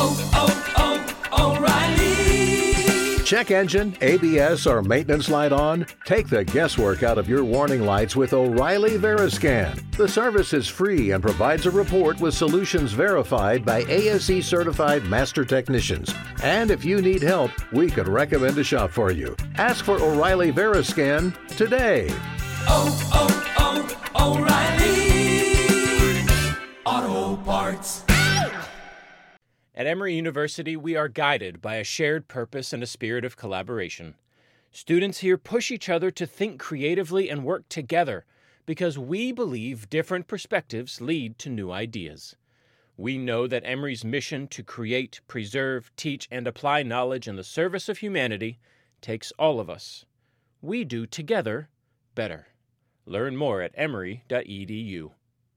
O'Reilly. Check engine, ABS, or maintenance light on? Take the guesswork out of your warning lights with O'Reilly Veriscan. The service is free and provides a report with solutions verified by ASE certified master technicians. And if you need help, we could recommend a shop for you. Ask for O'Reilly Veriscan today. O'Reilly Auto Parts. At Emory University, we are guided by a shared purpose and a spirit of collaboration. Students here push each other to think creatively and work together because we believe different perspectives lead to new ideas. We know that Emory's mission to create, preserve, teach, and apply knowledge in the service of humanity takes all of us. We do together better. Learn more at emory.edu.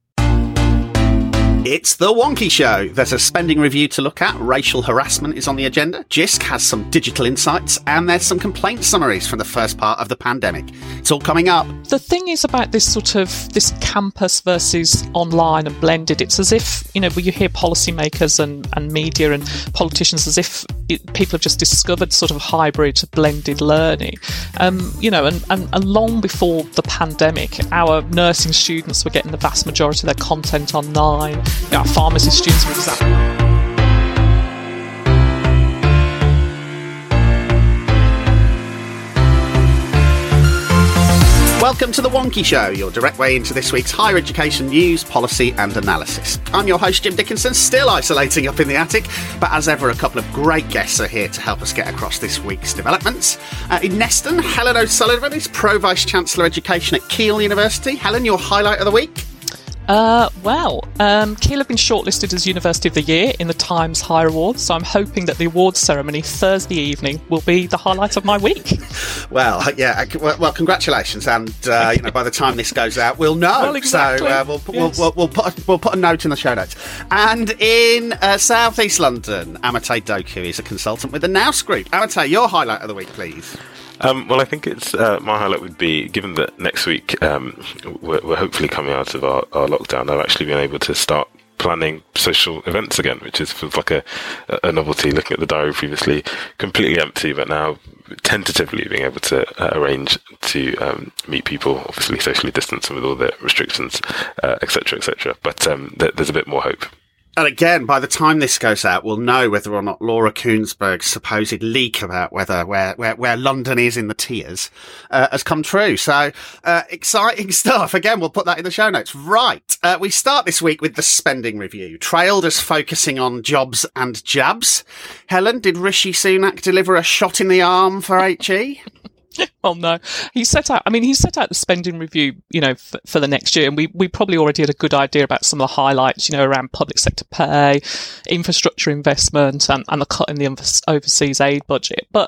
It's The Wonky Show. There's a spending review to look at, racial harassment is on the agenda, JISC has some digital insights, and there's some complaint summaries from the first part of the pandemic. It's all coming up. The thing is about this this campus versus online and blended, it's as if, you hear policymakers and media and politicians as if people have just discovered sort of hybrid blended learning. And long before the pandemic, our nursing students were getting the vast majority of their content online. Our pharmacy students, for example. Welcome to The Wonky Show, your direct way into this week's higher education news, policy and analysis. I'm your host, Jim Dickinson, still isolating up in the attic, but as ever, a couple of great guests are here to help us get across this week's developments. In Neston, Helen O'Sullivan is Pro-Vice-Chancellor Education at Keele University. Helen, your highlight of the week? Keele have been shortlisted as University of the Year in the Times Higher Awards, so I'm hoping that the awards ceremony Thursday evening will be the highlight of my week. Well, congratulations, and by the time this goes out, we'll know. Well, exactly. So we'll put a note in the show notes. And in South East London, Amitay Doku is a consultant with the Nous Group. Amitay, your highlight of the week, please. Well, I think it's my highlight would be, given that next week we're hopefully coming out of our lockdown, I've actually been able to start planning social events again, which feels like a novelty. Looking at the diary previously, completely empty, but now tentatively being able to arrange to meet people, obviously socially distanced and with all the restrictions, etc., etc. But there's a bit more hope. And again, by the time this goes out, we'll know whether or not Laura Kuenssberg's supposed leak about where London is in the tiers has come true. So exciting stuff. Again, we'll put that in the show notes. Right. We start this week with the spending review, trailed as focusing on jobs and jabs. Helen, did Rishi Sunak deliver a shot in the arm for HE? Well, no. He set out the spending review, for the next year, and we probably already had a good idea about some of the highlights, around public sector pay, infrastructure investment, and the cut in the overseas aid budget. But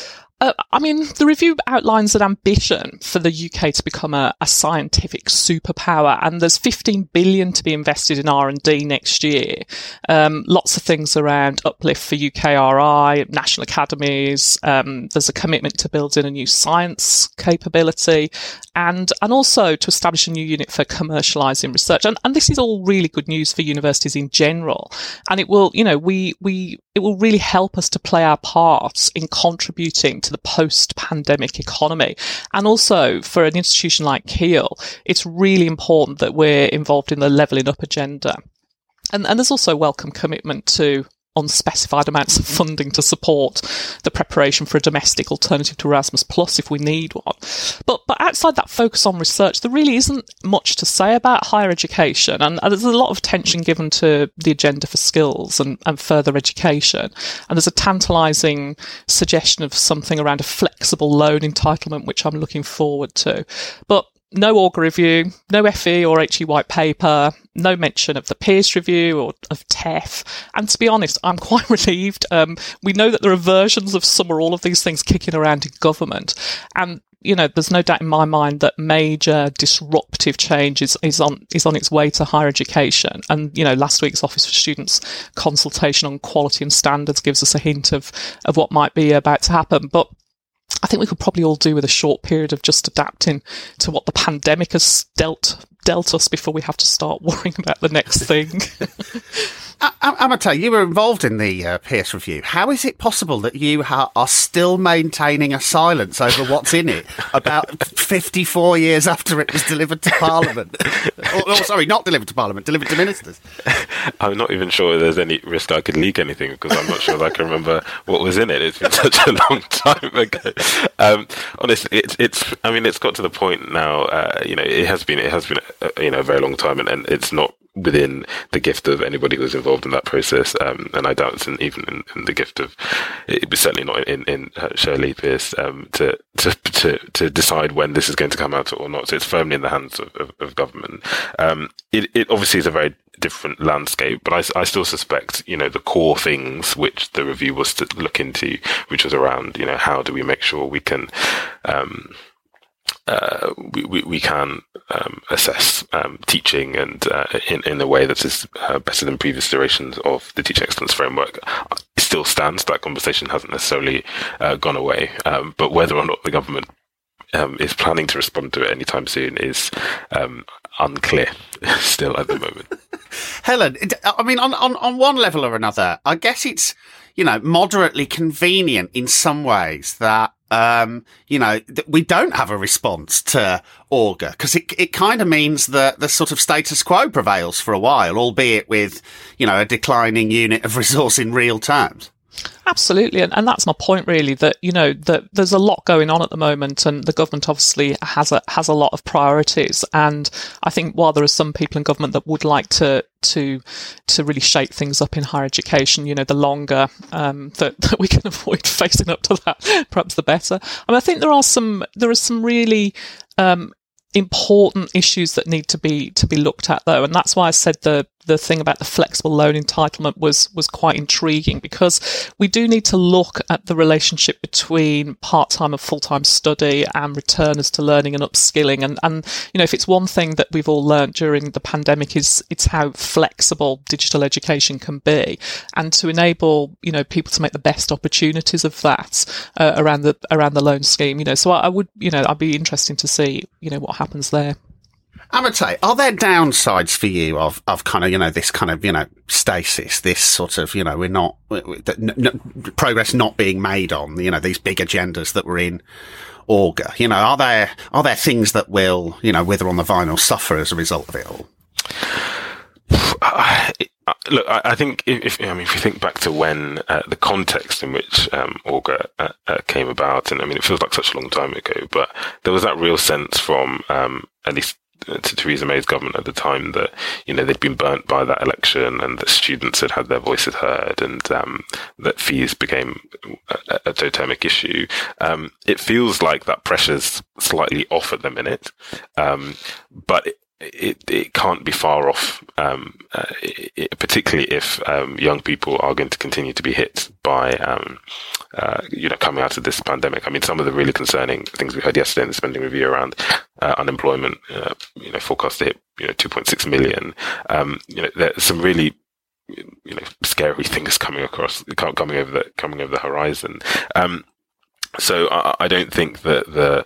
the review outlines an ambition for the UK to become a scientific superpower, and there's 15 billion to be invested in R&D next year. Lots of things around uplift for UKRI, national academies. There's a commitment to building a new science capability, and also to establish a new unit for commercialising research. And this is all really good news for universities in general, and it will, it will really help us to play our part in contributing to the post-pandemic economy. And also for an institution like Keele, it's really important that we're involved in the levelling up agenda. And there's also a welcome commitment to unspecified amounts of funding to support the preparation for a domestic alternative to Erasmus Plus if we need one. But outside that focus on research, there really isn't much to say about higher education, and there's a lot of attention given to the agenda for skills and further education. And there's a tantalising suggestion of something around a flexible loan entitlement, which I'm looking forward to. But no Augur review, no FE or HE white paper, no mention of the Pearce review or of TEF. And to be honest, I'm quite relieved. We know that there are versions of some or all of these things kicking around in government. And, there's no doubt in my mind that major disruptive change is on its way to higher education. And, last week's Office for Students consultation on quality and standards gives us a hint of what might be about to happen. But I think we could probably all do with a short period of just adapting to what the pandemic has dealt us before we have to start worrying about the next thing. Amate, you were involved in the Pearce review. How is it possible that you are still maintaining a silence over what's in it about 54 years after it was delivered to Parliament? Sorry, not delivered to Parliament, delivered to ministers. I'm not even sure there's any risk I could leak anything, because I'm not sure I can remember what was in it. It's been such a long time ago. Honestly, it's got to the point now. It has been a very long time, and it's not within the gift of anybody who's involved in that process, and I doubt it's even in the gift of, it was certainly not in Shirley Pearce to decide when this is going to come out or not. So it's firmly in the hands of government. It obviously is a very different landscape, but I still suspect, the core things which the review was to look into, which was around, how do we make sure we can we can assess teaching and in a way that is better than previous iterations of the Teaching Excellence Framework. It still stands. That conversation hasn't necessarily gone away, but whether or not the government is planning to respond to it anytime soon is unclear still at the moment. Helen, I mean, on one level or another, I guess it's, moderately convenient in some ways that, we don't have a response to Augar, because it kind of means that the sort of status quo prevails for a while, albeit with, a declining unit of resource in real terms. Absolutely, and that's my point really, that that there's a lot going on at the moment, and the government obviously has a lot of priorities. And I think while there are some people in government that would like to really shake things up in higher education, the longer that we can avoid facing up to that, perhaps the better. I think there are some really important issues that need to be looked at though, and that's why I said the thing about the flexible loan entitlement was quite intriguing, because we do need to look at the relationship between part-time and full-time study and returners to learning and upskilling, and if it's one thing that we've all learned during the pandemic is it's how flexible digital education can be, and to enable people to make the best opportunities of that around the loan scheme. So I would I'd be interesting to see what happens there. Amate, are there downsides for you of kind of, this kind of, stasis, this sort of, we're not, progress not being made on, these big agendas that were in Augar? Are there things that will, wither on the vine or suffer as a result of it all? Look, I think if you think back to when the context in which Augar came about, and it feels like such a long time ago, but there was that real sense from at least to Theresa May's government at the time that they'd been burnt by that election, and that students had their voices heard, and that fees became a totemic issue. It feels like that pressure's slightly off at the minute, but it can't be far off, particularly if young people are going to continue to be hit by coming out of this pandemic. Some of the really concerning things we heard yesterday in the spending review around unemployment, forecast to hit 2.6 million. There's some really scary things coming over the horizon. So I don't think that the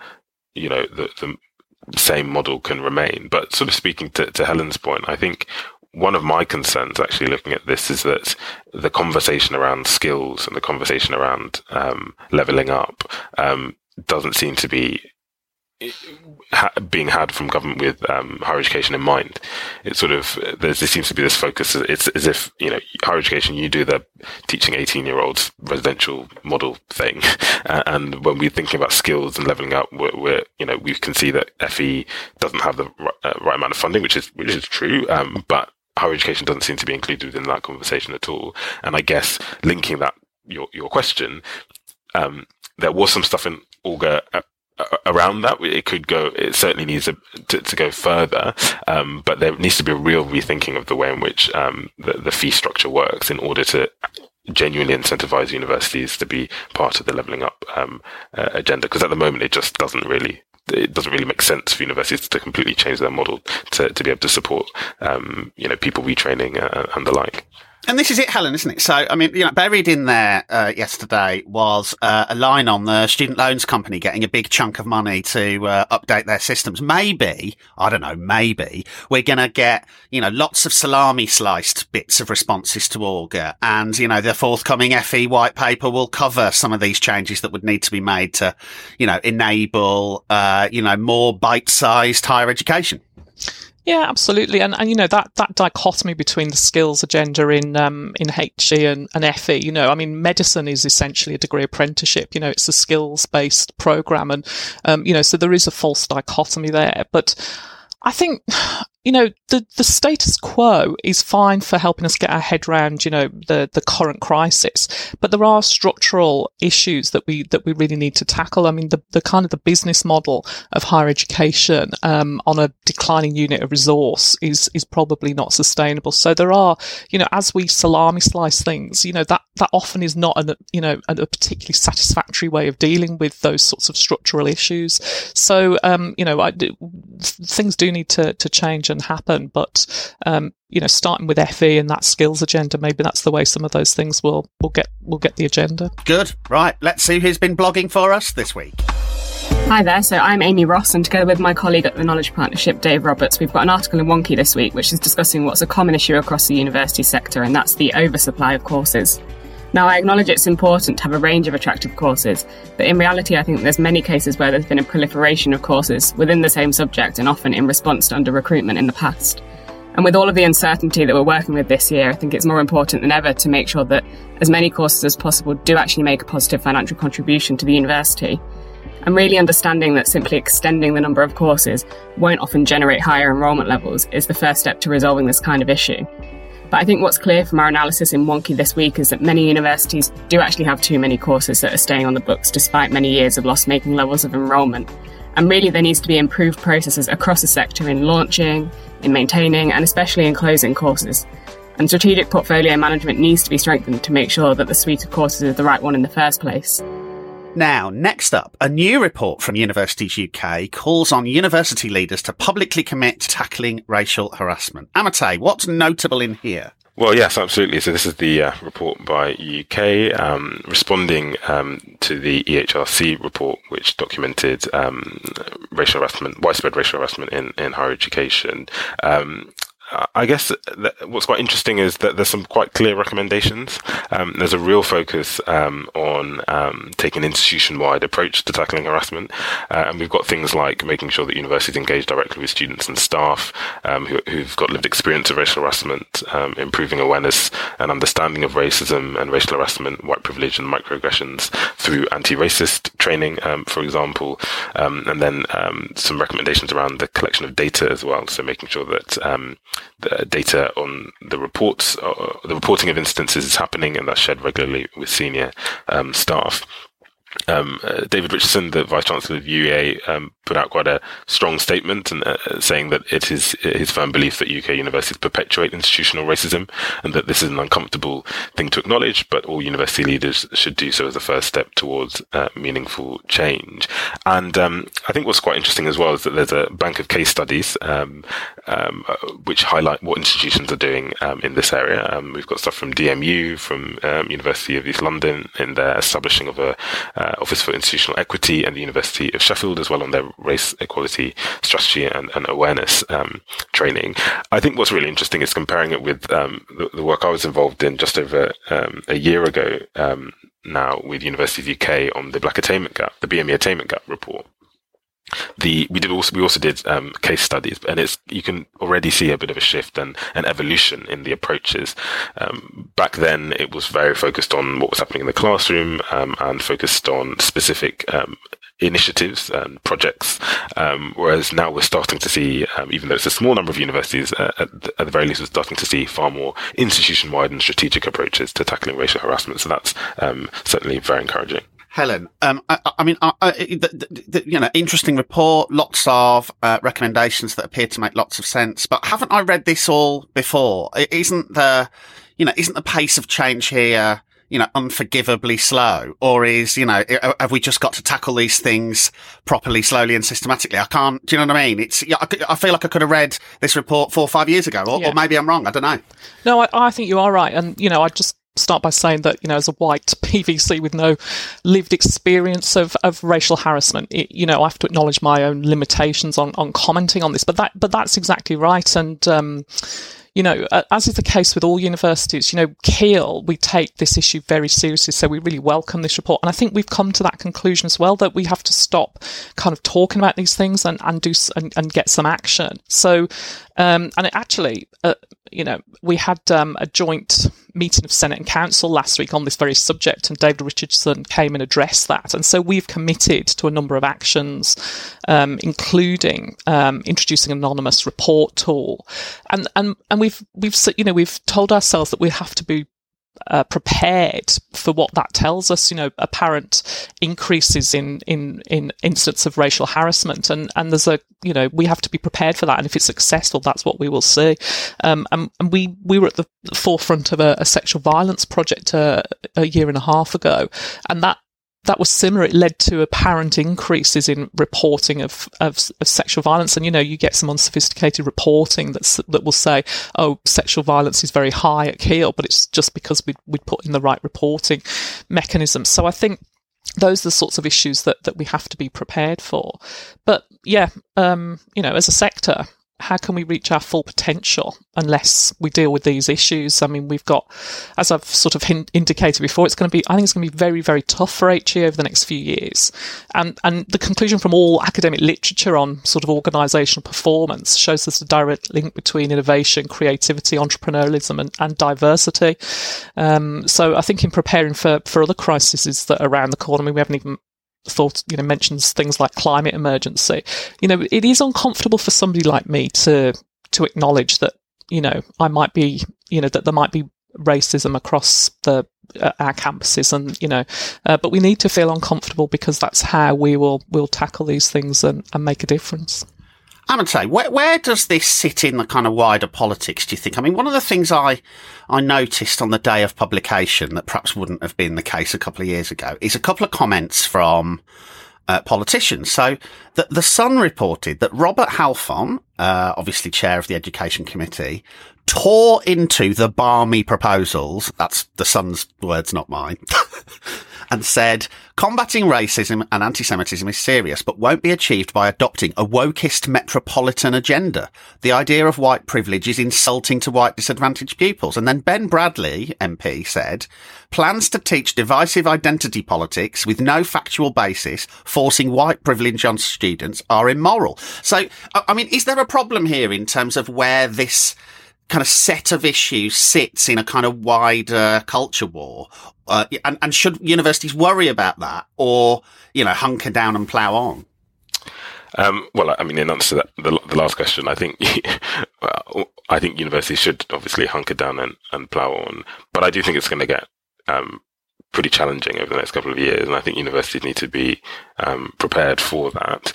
same model can remain. But sort of speaking to Helen's point, I think one of my concerns actually looking at this is that the conversation around skills and the conversation around levelling up doesn't seem to be being had from government with higher education in mind. It's sort of, there seems to be this focus. It's as if, higher education, you do the teaching 18-year-olds residential model thing. And when we're thinking about skills and leveling up, we can see that FE doesn't have the right amount of funding, which is true. But higher education doesn't seem to be included within that conversation at all. And I guess linking that, your question, there was some stuff in Augar around that. It certainly needs to go further, but there needs to be a real rethinking of the way in which the fee structure works in order to genuinely incentivize universities to be part of the levelling up agenda, because at the moment it just doesn't really make sense for universities to completely change their model to be able to support people retraining and the like. And this is it, Helen, isn't it? So, I mean, buried in there yesterday was a line on the student loans company getting a big chunk of money to update their systems. Maybe we're going to get, lots of salami sliced bits of responses to Augur. And, the forthcoming FE white paper will cover some of these changes that would need to be made to, enable, more bite-sized higher education. Yeah, absolutely, and that dichotomy between the skills agenda in HE and FE. I mean, medicine is essentially a degree apprenticeship. It's a skills based program, and so there is a false dichotomy there. But I think the status quo is fine for helping us get our head around the current crisis, but there are structural issues that we really need to tackle. I mean, the kind of the business model of higher education on a declining unit of resource is probably not sustainable. So there are, as we salami slice things, that often is not a particularly satisfactory way of dealing with those sorts of structural issues. So things do need to change and happen, but starting with FE and that skills agenda, maybe that's the way some of those things will get the agenda. Good. Right, let's see who's been blogging for us this week. Hi there, so I'm Amy Ross, and together with my colleague at the Knowledge Partnership, Dave Roberts, we've got an article in Wonky this week which is discussing what's a common issue across the university sector, and that's the oversupply of courses. Now, I acknowledge it's important to have a range of attractive courses, but in reality I think there's many cases where there's been a proliferation of courses within the same subject and often in response to under-recruitment in the past. And with all of the uncertainty that we're working with this year, I think it's more important than ever to make sure that as many courses as possible do actually make a positive financial contribution to the university. And really understanding that simply extending the number of courses won't often generate higher enrolment levels is the first step to resolving this kind of issue. But I think what's clear from our analysis in Wonky this week is that many universities do actually have too many courses that are staying on the books despite many years of loss-making levels of enrolment. And really there needs to be improved processes across the sector in launching, in maintaining, and especially in closing courses. And strategic portfolio management needs to be strengthened to make sure that the suite of courses is the right one in the first place. Now, next up, a new report from Universities UK calls on university leaders to publicly commit to tackling racial harassment. Amate, what's notable in here? Well, yes, absolutely. So this is the report by UK responding to the EHRC report, which documented racial harassment, widespread racial harassment in higher education. I guess what's quite interesting is that there's some quite clear recommendations. There's a real focus on taking an institution-wide approach to tackling harassment. And we've got things like making sure that universities engage directly with students and staff who've got lived experience of racial harassment, improving awareness and understanding of racism and racial harassment, white privilege and microaggressions through anti-racist training, for example. And then some recommendations around the collection of data as well. So making sure that the data on the reports, the reporting of instances is happening, and that's shared regularly with senior staff. David Richardson, the Vice Chancellor of UEA, put out quite a strong statement and saying that it is his firm belief that UK universities perpetuate institutional racism and that this is an uncomfortable thing to acknowledge, but all university leaders should do so as a first step towards meaningful change. And I think what's quite interesting as well is that there's a bank of case studies which highlight what institutions are doing in this area. We've got stuff from DMU, from University of East London in their establishing of a Office for Institutional Equity, and the University of Sheffield as well on their race equality strategy and awareness training. I think what's really interesting is comparing it with the work I was involved in just over a year ago now with Universities UK on the Black Attainment Gap, the BME Attainment Gap report. We also did case studies, and you can already see a bit of a shift and an evolution in the approaches. Back then, it was very focused on what was happening in the classroom and focused on specific initiatives and projects, whereas now we're starting to see, even though it's a small number of universities, at the very least, we're starting to see far more institution-wide and strategic approaches to tackling racial harassment. So that's certainly very encouraging. Helen, interesting report, lots of recommendations that appear to make lots of sense. But haven't I read this all before? Isn't the pace of change here, unforgivably slow? Or have we just got to tackle these things properly, slowly and systematically? Do you know what I mean? I feel like I could have read this report 4 or 5 years ago, or maybe I'm wrong. I don't know. No, I think you are right. And, I just start by saying that, as a white PVC with no lived experience of racial harassment, I have to acknowledge my own limitations on commenting on this. But that's exactly right. And, as is the case with all universities, Keele, we take this issue very seriously. So we really welcome this report. And I think we've come to that conclusion as well, that we have to stop kind of talking about these things and get some action. So, we had a joint meeting of Senate and Council last week on this very subject, and David Richardson came and addressed that. And so we've committed to a number of actions, including introducing an anonymous report tool, and we've told ourselves that we have to be prepared for what that tells us, apparent increases in incidents of racial harassment. And there's we have to be prepared for that. And if it's successful, that's what we will see. And we were at the forefront of a sexual violence project a year and a half ago. And that was similar. It led to apparent increases in reporting of sexual violence. And, you get some unsophisticated reporting that will say, oh, sexual violence is very high at Keele, but it's just because we'd put in the right reporting mechanisms. So I think those are the sorts of issues that we have to be prepared for. But as a sector, how can we reach our full potential unless we deal with these issues? I mean, we've got, as I've sort of indicated before, I think it's going to be very, very tough for HE over the next few years. And the conclusion from all academic literature on sort of organisational performance shows there's a direct link between innovation, creativity, entrepreneurialism and diversity. So I think in preparing for other crises that are around the corner, we haven't even thought, mentions things like climate emergency. It is uncomfortable for somebody like me to acknowledge that, I might be, that there might be racism across our campuses, and but we need to feel uncomfortable because that's how we'll tackle these things and make a difference. I would say, where does this sit in the kind of wider politics, do you think? I mean, one of the things I noticed on the day of publication that perhaps wouldn't have been the case a couple of years ago is a couple of comments from politicians. So the Sun reported that Robert Halfon, obviously chair of the Education Committee, tore into the balmy proposals, that's the Sun's words, not mine, and said, combating racism and anti-Semitism is serious, but won't be achieved by adopting a wokeist metropolitan agenda. The idea of white privilege is insulting to white disadvantaged pupils. And then Ben Bradley, MP, said, plans to teach divisive identity politics with no factual basis, forcing white privilege on students, are immoral. So, I mean, is there a problem here in terms of where this kind of set of issues sits in a kind of wider culture war? And should universities worry about that, or, hunker down and plough on? Well, I mean, in answer to that, the last question, I think universities should obviously hunker down and plough on, but I do think it's going to get pretty challenging over the next couple of years, and I think universities need to be prepared for that.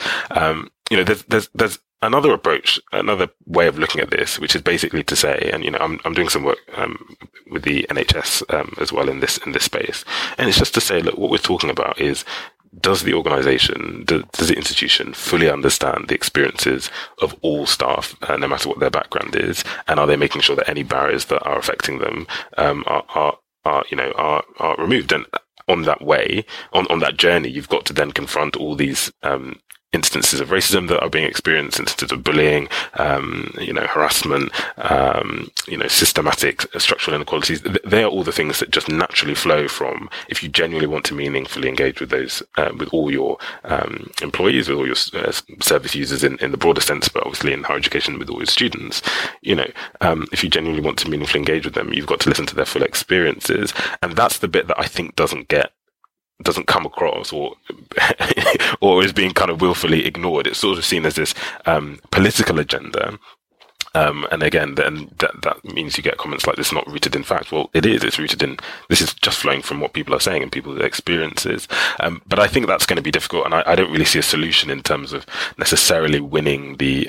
There's another approach, another way of looking at this, which is basically to say, and I'm doing some work with the NHS as well in this space, and it's just to say, look, what we're talking about is, does the organisation, does the institution fully understand the experiences of all staff, no matter what their background is, and are they making sure that any barriers that are affecting them are removed? And on that way, on that journey, you've got to then confront all these instances of racism that are being experienced, instances of bullying, harassment, systematic structural inequalities. They are all the things that just naturally flow from, if you genuinely want to meaningfully engage with those, with all your employees, with all your service users in the broader sense, but obviously in higher education with all your students. If you genuinely want to meaningfully engage with them, you've got to listen to their full experiences, and that's the bit that I think doesn't come across, or is being kind of willfully ignored. It's sort of seen as this political agenda. And again, then that means you get comments like this not rooted in fact. Well, it is. It's rooted in, this is just flowing from what people are saying and people's experiences. But I think that's going to be difficult, and I don't really see a solution in terms of necessarily winning the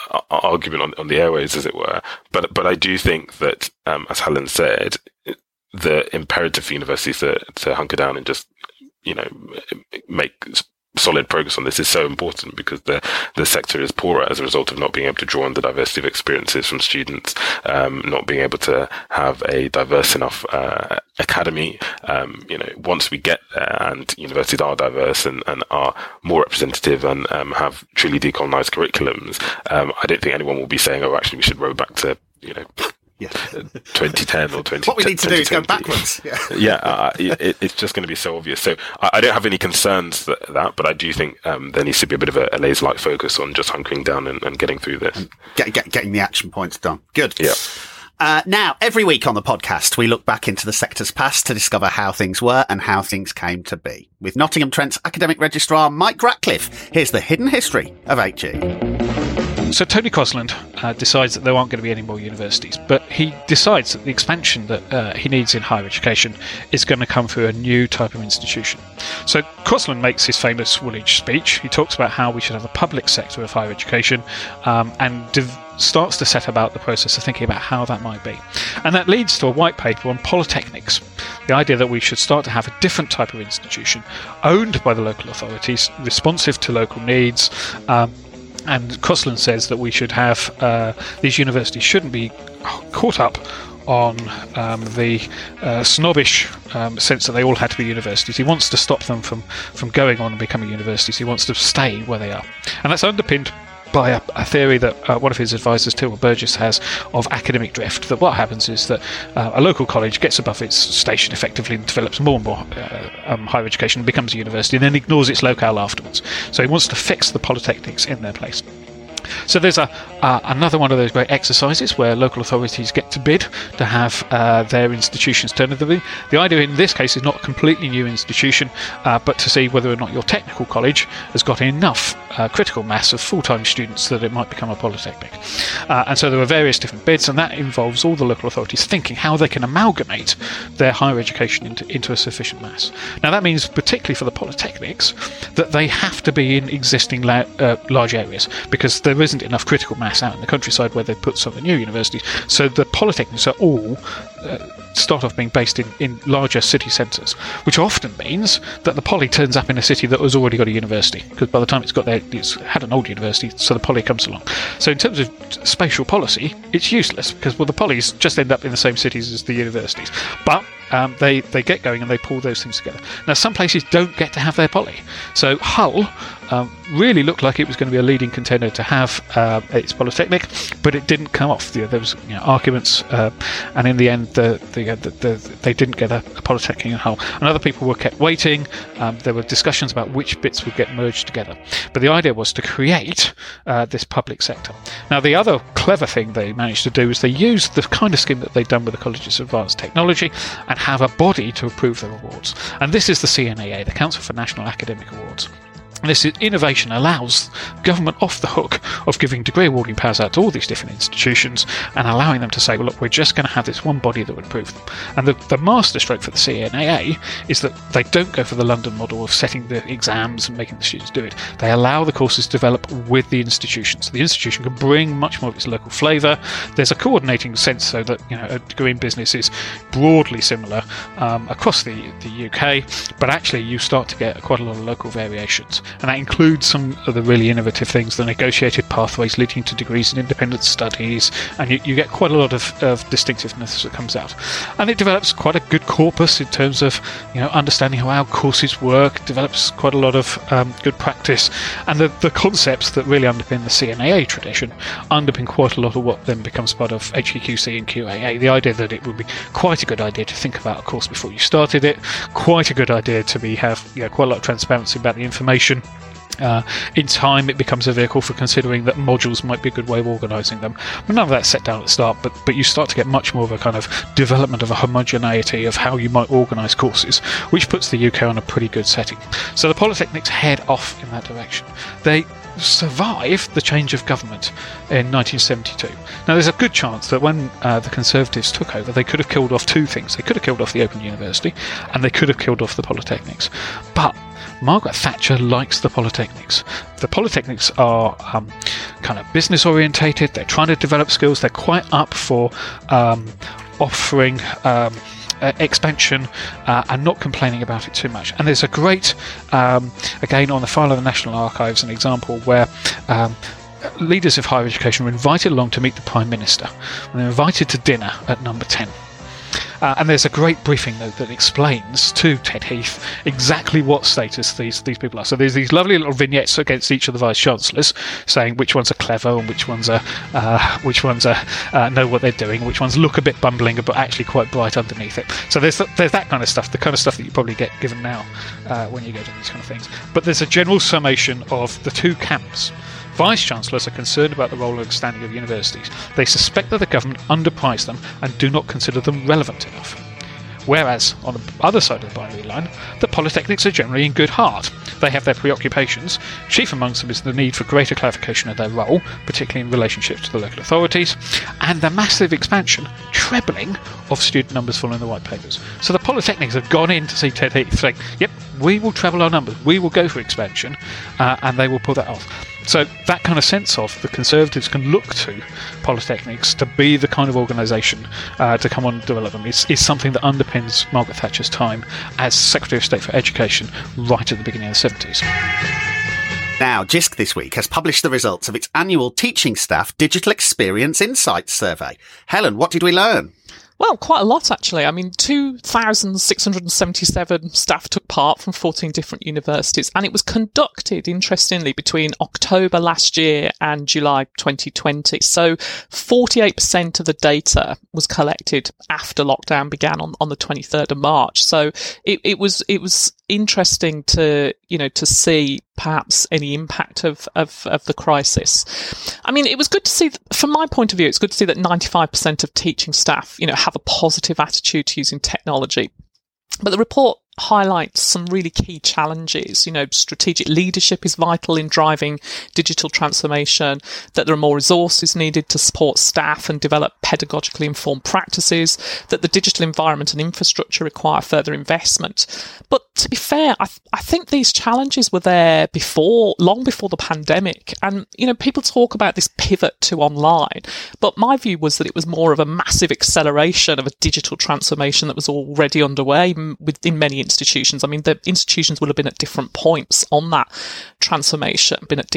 argument on the airwaves, as it were. But I do think that, as Helen said, the imperative for universities to hunker down and just, make solid progress on this is so important, because the sector is poorer as a result of not being able to draw on the diversity of experiences from students, not being able to have a diverse enough academy. Once we get there and universities are diverse and are more representative and have truly decolonized curriculums, I don't think anyone will be saying, oh, actually we should roll back to 2010 or 20. What we need to do is go backwards. It's just going to be so obvious. So I don't have any concerns that, but I do think there needs to be a bit of a laser-like focus on just hunkering down and getting through this. Getting the action points done. Good. Yeah. Now, every week on the podcast, we look back into the sector's past to discover how things were and how things came to be. With Nottingham Trent's academic registrar, Mike Ratcliffe, here's the hidden history of HE. So Tony Crosland decides that there aren't going to be any more universities, but he decides that the expansion that he needs in higher education is going to come through a new type of institution. So Crosland makes his famous Woolwich speech. He talks about how we should have a public sector of higher education and starts to set about the process of thinking about how that might be. And that leads to a white paper on polytechnics, the idea that we should start to have a different type of institution owned by the local authorities, responsive to local needs, and Crosland says that we should have these universities shouldn't be caught up on the snobbish sense that they all had to be universities. He wants to stop them from going on and becoming universities. He wants to stay where they are. And that's underpinned by a theory that one of his advisors, Tilma Burgess, has of academic drift, that what happens is that a local college gets above its station effectively and develops more and more higher education, becomes a university, and then ignores its locale afterwards. So he wants to fix the polytechnics in their place. So there's another one of those great exercises where local authorities get to bid to have their institutions turned into them. The idea in this case is not a completely new institution, but to see whether or not your technical college has got enough critical mass of full-time students that it might become a polytechnic. And so there are various different bids, and that involves all the local authorities thinking how they can amalgamate their higher education into a sufficient mass. Now that means, particularly for the polytechnics, that they have to be in existing large areas, because there isn't enough critical mass out in the countryside where they put some of the new universities. So the polytechnics are all start off being based in larger city centres, which often means that the poly turns up in a city that has already got a university, because by the time it's got there, it's had an old university, so the poly comes along. So in terms of spatial policy, it's useless, because the polys just end up in the same cities as the universities. But they get going and they pull those things together. Now, some places don't get to have their poly. So Hull really looked like it was going to be a leading contender to have its polytechnic, but it didn't come off. There was arguments, and in the end, they didn't get a polytechnic in Hull. And other people were kept waiting. There were discussions about which bits would get merged together. But the idea was to create this public sector. Now, the other clever thing they managed to do is they used the kind of scheme that they'd done with the Colleges of Advanced Technology and have a body to approve their awards. And this is the CNAA, the Council for National Academic Awards. This innovation allows government off the hook of giving degree awarding powers out to all these different institutions and allowing them to say, well, look, we're just going to have this one body that would approve them. And the masterstroke for the CNAA is that they don't go for the London model of setting the exams and making the students do it. They allow the courses to develop with the institution. So the institution can bring much more of its local flavour. There's a coordinating sense so that a degree in business is broadly similar across the UK, but actually you start to get quite a lot of local variations. And that includes some of the really innovative things, the negotiated pathways leading to degrees in independent studies, and you get quite a lot of distinctiveness that comes out. And it develops quite a good corpus in terms of understanding how our courses work, develops quite a lot of good practice, and the concepts that really underpin the CNAA tradition underpin quite a lot of what then becomes part of HEQC and QAA. The idea that it would be quite a good idea to think about a course before you started it, quite a good idea to have quite a lot of transparency about the information. In time, it becomes a vehicle for considering that modules might be a good way of organising them. But none of that's set down at the start, but you start to get much more of a kind of development of a homogeneity of how you might organise courses, which puts the UK on a pretty good setting. So the polytechnics head off in that direction. They survive the change of government in 1972. Now, there's a good chance that when the Conservatives took over, they could have killed off two things. They could have killed off the Open University, and they could have killed off the polytechnics. But Margaret Thatcher likes the polytechnics. The polytechnics are kind of business orientated. They're trying to develop skills. They're quite up for offering expansion and not complaining about it too much. And there's a great, again, on the file of the National Archives, an example where leaders of higher education were invited along to meet the Prime Minister, and they're invited to dinner at number 10. And there's a great briefing note that explains to Ted Heath exactly what status these people are. So there's these lovely little vignettes against each of the vice chancellors, saying which ones are clever and which ones are know what they're doing, which ones look a bit bumbling but actually quite bright underneath it. So there's that kind of stuff, the kind of stuff that you probably get given now when you go to these kind of things. But there's a general summation of the two camps. Vice Chancellors are concerned about the role and standing of universities. They suspect that the government underpriced them and do not consider them relevant enough. Whereas, on the other side of the binary line, the polytechnics are generally in good heart. They have their preoccupations. Chief amongst them is the need for greater clarification of their role, particularly in relationship to the local authorities, and the massive expansion, trebling, of student numbers following the white papers. So the polytechnics have gone in to see Ted Heath saying, yep, we will treble our numbers, we will go for expansion, and they will pull that off. So that kind of sense of the Conservatives can look to polytechnics to be the kind of organisation to come on and develop them is something that underpins Margaret Thatcher's time as Secretary of State for Education right at the beginning of the 70s. Now, JISC this week has published the results of its annual Teaching Staff Digital Experience Insights Survey. Helen, what did we learn? Well, quite a lot, actually. I mean, 2,677 staff took part from 14 different universities, and it was conducted, interestingly, between October last year and July 2020. So 48% of the data was collected after lockdown began on the 23rd of March. So it was interesting to see perhaps any impact of the crisis. I mean, it was good to see, from my point of view, it's good to see that 95% of teaching staff, have a positive attitude to using technology. But the report highlights some really key challenges. Strategic leadership is vital in driving digital transformation, that there are more resources needed to support staff and develop pedagogically informed practices, that the digital environment and infrastructure require further investment. But to be fair, I think these challenges were there long before the pandemic. And, people talk about this pivot to online, but my view was that it was more of a massive acceleration of a digital transformation that was already underway within many institutions. I mean, the institutions would have been at different points on that transformation,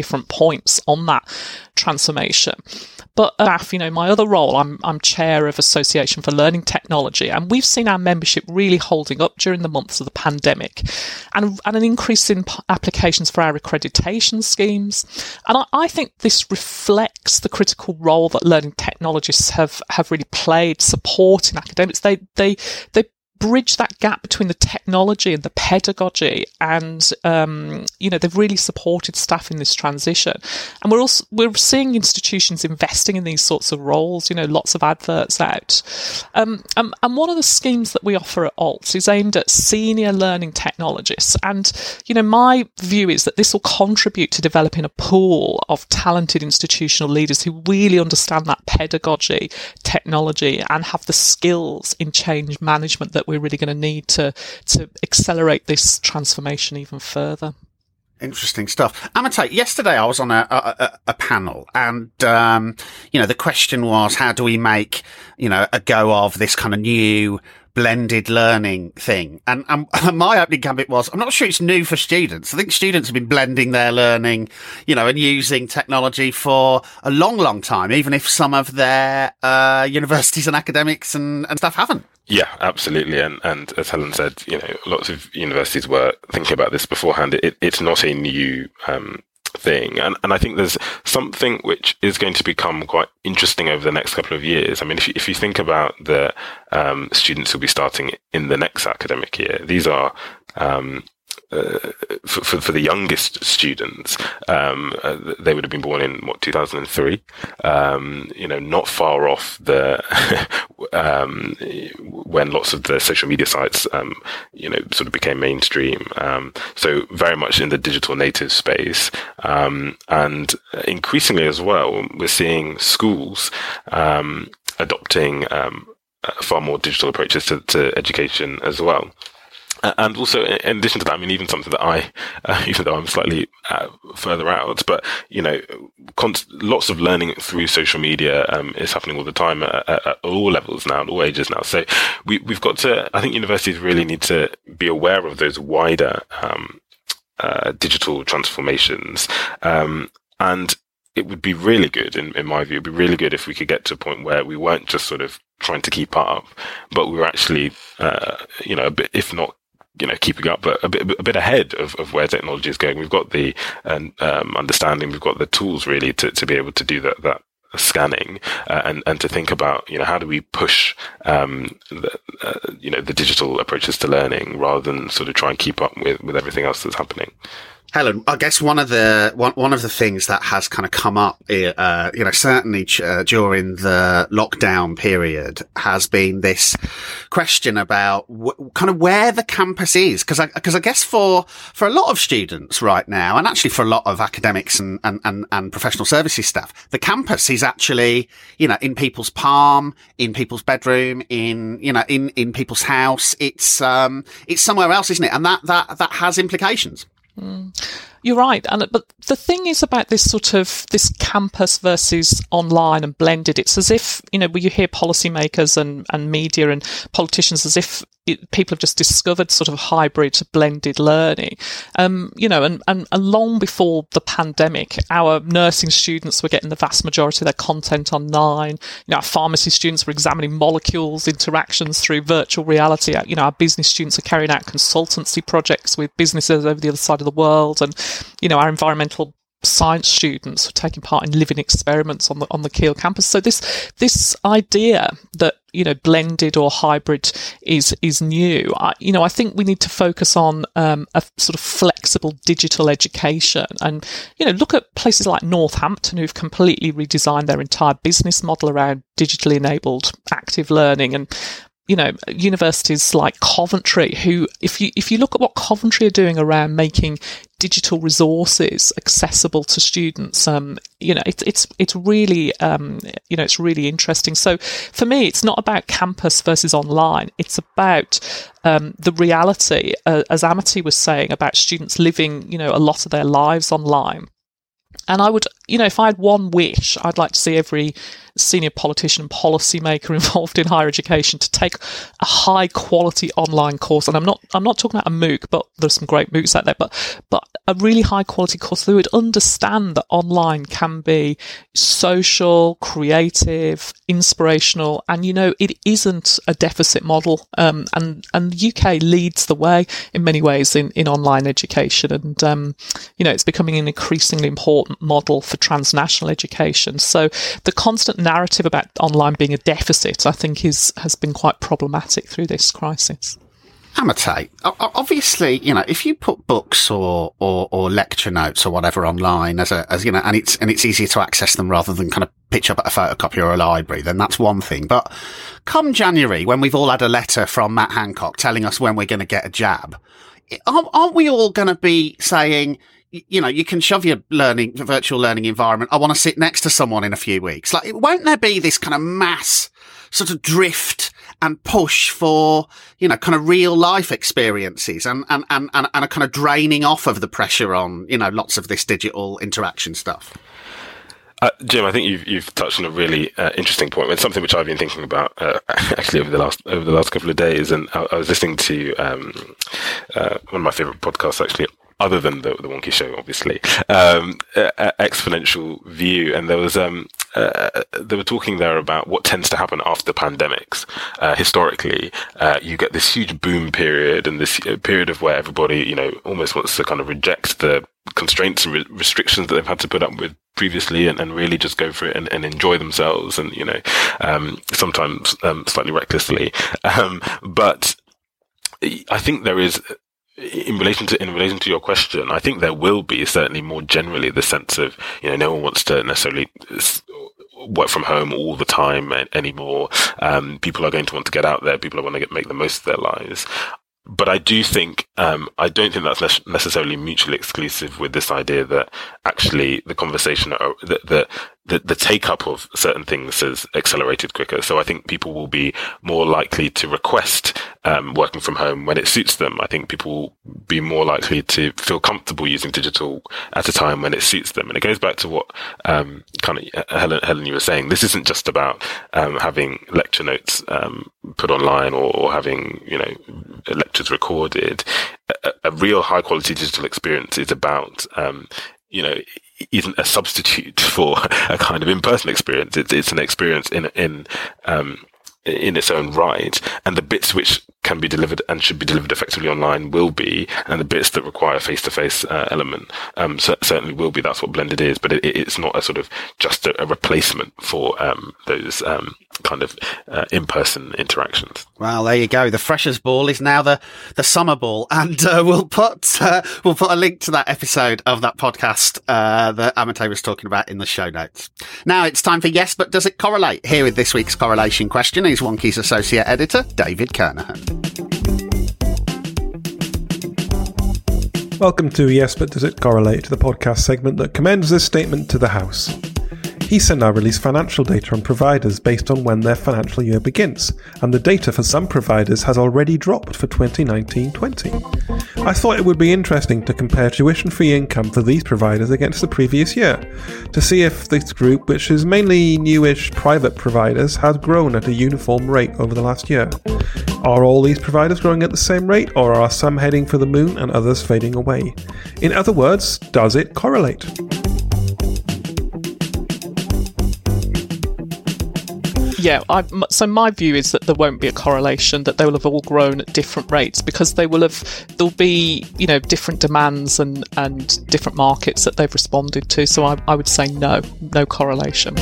But my other role, I'm chair of Association for Learning Technology, and we've seen our membership really holding up during the months of the pandemic, and an increase in applications for our accreditation schemes. And I think this reflects the critical role that learning technologists have really played supporting academics. They bridge that gap between the technology and the pedagogy, and they've really supported staff in this transition. And we're seeing institutions investing in these sorts of roles, lots of adverts out. And one of the schemes that we offer at ALT is aimed at senior learning technologists, and my view is that this will contribute to developing a pool of talented institutional leaders who really understand that pedagogy, technology, and have the skills in change management that we're really going to need to accelerate this transformation even further. Interesting stuff. Amita, yesterday I was on a panel, and the question was, how do we make a go of this kind of new blended learning thing? And my opening gambit was, I'm not sure it's new for students. I think students have been blending their learning, and using technology for a long, long time, even if some of their universities and academics and stuff haven't. Yeah, absolutely. And as Helen said, lots of universities were thinking about this beforehand. It's not a new thing. And I think there's something which is going to become quite interesting over the next couple of years. I mean, if you think about the students who'll be starting in the next academic year, these are for the youngest students, they would have been born in 2003. Not far off the when lots of the social media sites, sort of became mainstream. So very much in the digital native space, and increasingly as well, we're seeing schools adopting far more digital approaches to education as well. And also, in addition to that, I mean, even something that even though I'm slightly further out, but, you know, lots of learning through social media is happening all the time at all levels now, at all ages now. So we've got to, I think universities really need to be aware of those wider digital transformations. And it would be really good, in my view, it'd be really good if we could get to a point where we weren't just sort of trying to keep up, but we were actually, you know, a bit, if not, you know, keeping up, but a bit ahead of where technology is going. We've got the understanding, we've got the tools really to be able to do that scanning and to think about, you know, how do we push you know, the digital approaches to learning rather than sort of try and keep up with everything else that's happening. Helen, I guess one of the things that has kind of come up, you know, certainly during the lockdown period, has been this question about kind of where the campus is, because I guess for a lot of students right now, and actually for a lot of academics and professional services staff, the campus is actually, you know, in people's palm, in people's bedroom, in people's house. It's somewhere else, isn't it? And that has implications. You're right, but the thing is about this this campus versus online and blended. It's as if, you know, when you hear policymakers and media and politicians, as if people have just discovered sort of hybrid blended learning. You know, and long before the pandemic, our nursing students were getting the vast majority of their content online. You know, our pharmacy students were examining molecules interactions through virtual reality. You know, our business students are carrying out consultancy projects with businesses over the other side of the world, and, you know, our environmental science students were taking part in living experiments on the Keele campus. So this idea that, you know, blended or hybrid is new. I think we need to focus on a sort of flexible digital education, and, you know, look at places like Northampton, who've completely redesigned their entire business model around digitally enabled active learning, and, you know, universities like Coventry, who, if you look at what Coventry are doing around making digital resources accessible to students, you know, it's really, you know, it's really interesting. So for me, it's not about campus versus online. It's about the reality, as Amity was saying, about students living, you know, a lot of their lives online. And I would, you know, if I had one wish, I'd like to see every senior politician and policymaker involved in higher education to take a high quality online course. And I'm not talking about a MOOC, but there's some great MOOCs out there, but a really high quality course that would understand that online can be social, creative, inspirational, and, you know, it isn't a deficit model. And the UK leads the way in many ways in online education. And, you know, it's becoming an increasingly important model for transnational education. So the constant narrative about online being a deficit, I think, has been quite problematic through this crisis. Amity, obviously, you know, if you put books or lecture notes or whatever online as you know, and it's easier to access them rather than kind of pitch up at a photocopy or a library, then that's one thing. But come January, when we've all had a letter from Matt Hancock telling us when we're going to get a jab, aren't we all going to be saying, you know, you can shove your virtual learning environment, I want to sit next to someone in a few weeks? Like, won't there be this kind of mass sort of drift and push for, you know, kind of real life experiences and a kind of draining off of the pressure on, you know, lots of this digital interaction stuff? Jim, I think you've touched on a really interesting point. It's something which I've been thinking about actually over the last couple of days, and I was listening to one of my favourite podcasts, actually, other than the Wonky Show, obviously, Exponential View, and there was they were talking there about what tends to happen after pandemics. Historically, you get this huge boom period, and this period of where everybody, you know, almost wants to kind of reject the constraints and restrictions that they've had to put up with previously, and really just go for it and enjoy themselves, and, you know, sometimes slightly recklessly, but I think there is, in relation to your question, I think there will be certainly more generally the sense of, you know, no one wants to necessarily work from home all the time anymore. People are going to want to get out there. People are going to make the most of their lives. But I do think, I don't think that's necessarily mutually exclusive with this idea that actually the conversation that the take-up of certain things has accelerated quicker. So I think people will be more likely to request working from home when it suits them. I think people will be more likely to feel comfortable using digital at a time when it suits them. And it goes back to what Helen, you were saying. This isn't just about having lecture notes put online or having lectures recorded. A real high-quality digital experience is about isn't a substitute for a kind of in-person experience. It's an experience in its own right, and the bits which can be delivered and should be delivered effectively online will be, and the bits that require a face-to-face element certainly will be. That's what blended is, but it's not a sort of just a replacement for those kind of in-person interactions. Well, there you go. The Freshers' Ball is now the Summer Ball, and we'll put a link to that episode of that podcast that Amate was talking about in the show notes. Now it's time for Yes, But Does It Correlate? Here with this week's correlation question is Wonky's associate editor, David Kernahan. Welcome to Yes, But Does It Correlate, the podcast segment that commends this statement to the House. ESA now release financial data on providers based on when their financial year begins, and the data for some providers has already dropped for 2019-20. I thought it would be interesting to compare tuition-free income for these providers against the previous year, to see if this group, which is mainly newish private providers, has grown at a uniform rate over the last year. Are all these providers growing at the same rate, or are some heading for the moon and others fading away? In other words, does it correlate? Yeah, so my view is that there won't be a correlation, that they will have all grown at different rates, because there'll be, different demands and different markets that they've responded to. So I would say no correlation.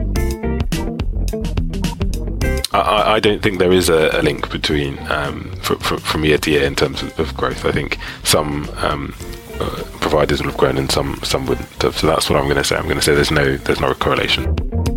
I don't think there is a link between from year to year in terms of growth. I think some providers will have grown and some wouldn't. So that's what I'm going to say. I'm going to say there's no correlation.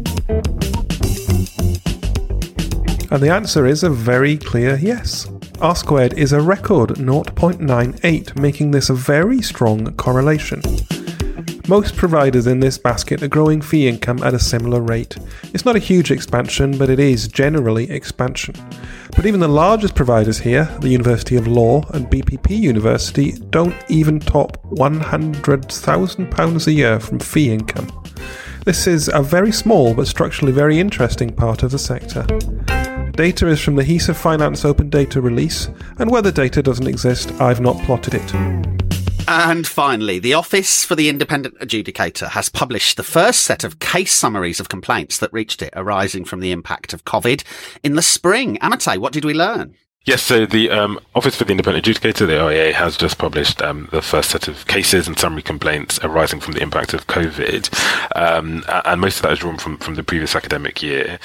And the answer is a very clear yes. R-squared is a record 0.98, making this a very strong correlation. Most providers in this basket are growing fee income at a similar rate. It's not a huge expansion, but it is generally expansion. But even the largest providers here, the University of Law and BPP University, don't even top £100,000 a year from fee income. This is a very small but structurally very interesting part of the sector. Data is from the HESA Finance Open Data release, and where the data doesn't exist, I've not plotted it. And finally, the Office for the Independent Adjudicator has published the first set of case summaries of complaints that reached it arising from the impact of COVID in the spring. Amate, what did we learn? Yes, so the Office for the Independent Adjudicator, the OIA, has just published the first set of cases and summary complaints arising from the impact of COVID. And most of that is drawn from the previous academic year.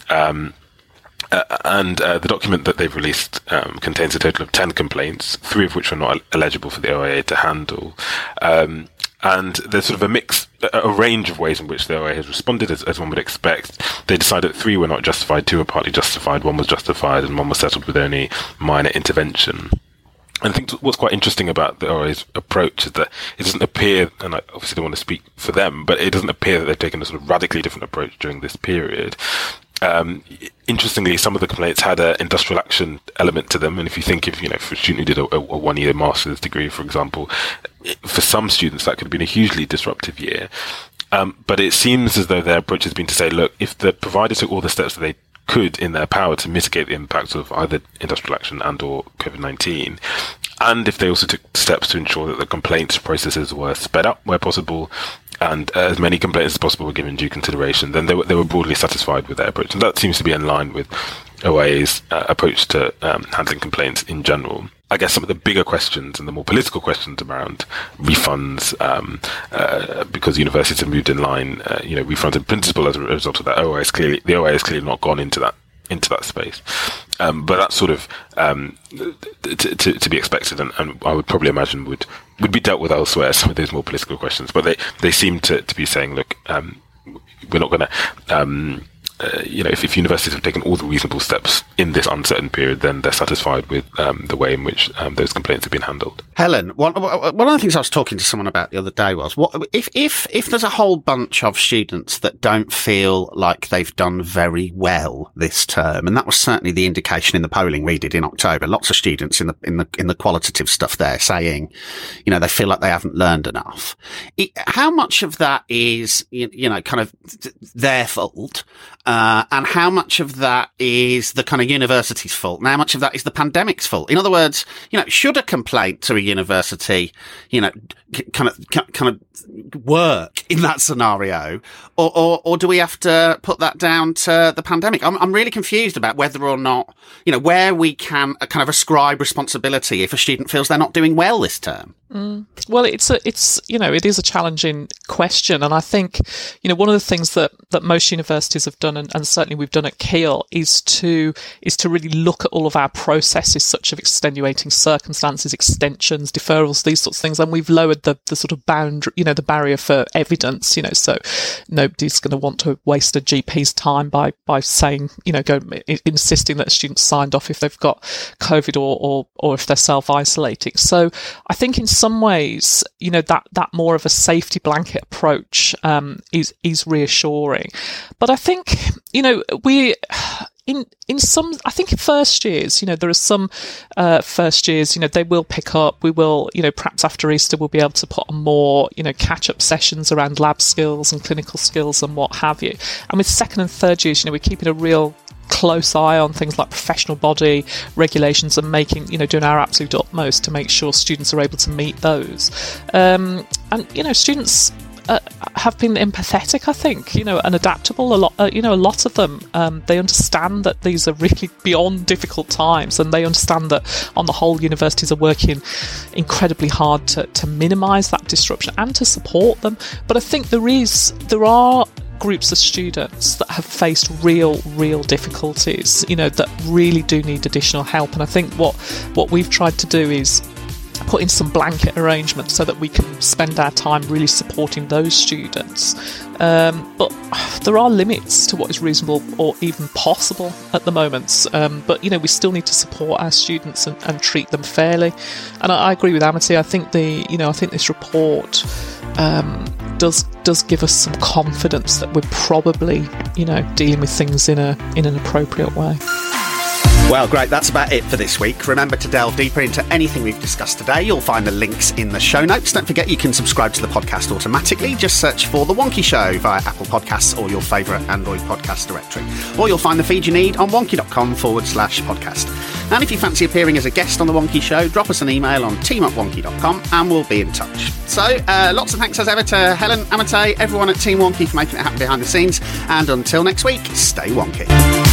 And the document that they've released contains a total of 10 complaints, 3 of which are not eligible for the OIA to handle. And there's sort of a range of ways in which the OIA has responded, as one would expect. They decided that 3 were not justified, 2 were partly justified, 1 was justified, and 1 was settled with only minor intervention. And I think what's quite interesting about the OIA's approach is that it doesn't appear, and I obviously don't want to speak for them, but it doesn't appear that they've taken a sort of radically different approach during this period. Interestingly, some of the complaints had an industrial action element to them, and if you think of, for a student who did a 1-year master's degree, for example, for some students that could have been a hugely disruptive year. But it seems as though their approach has been to say, look, if the provider took all the steps that they could in their power to mitigate the impacts of either industrial action and or COVID-19, and if they also took steps to ensure that the complaints processes were sped up where possible, and as many complaints as possible were given due consideration, then they were broadly satisfied with their approach. And that seems to be in line with OIA's approach to handling complaints in general. I guess some of the bigger questions and the more political questions around refunds, because universities have moved in line, refunds in principle as a result of that. The OIA has clearly not gone into that space. But that's sort of to be expected, and I would probably imagine would be dealt with elsewhere, some of those more political questions. But they seem to be saying, look, we're not going to if universities have taken all the reasonable steps in this uncertain period, then they're satisfied with the way in which those complaints have been handled. Helen, one of the things I was talking to someone about the other day was, what if there's a whole bunch of students that don't feel like they've done very well this term, and that was certainly the indication in the polling we did in October. Lots of students in the qualitative stuff there saying, they feel like they haven't learned enough. How much of that is, kind of their fault, and how much of that is the kind of university's fault, and how much of that is the pandemic's fault? In other words, should a complaint to a university, kind of work in that scenario, or do we have to put that down to the pandemic? I'm really confused about whether or not, where we can kind of ascribe responsibility if a student feels they're not doing well this term. Well, it is a challenging question, and I think one of the things that most universities have done, and certainly we've done at Keele, is to really look at all of our processes, such as extenuating circumstances, extensions, deferrals, these sorts of things, and we've lowered the sort of boundary, the barrier for evidence. So nobody's going to want to waste a GP's time by saying, insisting that a student signed off if they've got COVID or if they're self-isolating. So I think in some ways, that more of a safety blanket approach is reassuring. But I think, in some, I think in first years, there are some first years, they will pick up. We will, perhaps after Easter, we'll be able to put on more, catch-up sessions around lab skills and clinical skills and what have you. And with second and third years, we're keeping a real close eye on things like professional body regulations and making, doing our absolute utmost to make sure students are able to meet those. And students have been empathetic, I think, and adaptable. A lot of them, they understand that these are really beyond difficult times, and they understand that on the whole, universities are working incredibly hard to minimise that disruption and to support them. But I think there are groups of students that have faced real difficulties, that really do need additional help. And I think what we've tried to do is put in some blanket arrangements so that we can spend our time really supporting those students. But there are limits to what is reasonable or even possible at the moment. But, we still need to support our students and treat them fairly. And I agree with Amity. I think this report does give us some confidence that we're probably, dealing with things in an appropriate way. Well, great. That's about it for this week. Remember to delve deeper into anything we've discussed today. You'll find the links in the show notes. Don't forget you can subscribe to the podcast automatically. Just search for The Wonky Show via Apple Podcasts or your favourite Android podcast directory. Or you'll find the feed you need on wonky.com/podcast. And if you fancy appearing as a guest on The Wonky Show, drop us an email on team@wonky.com and we'll be in touch. So, lots of thanks as ever to Helen, Amity, everyone at Team Wonky for making it happen behind the scenes. And until next week, stay wonky.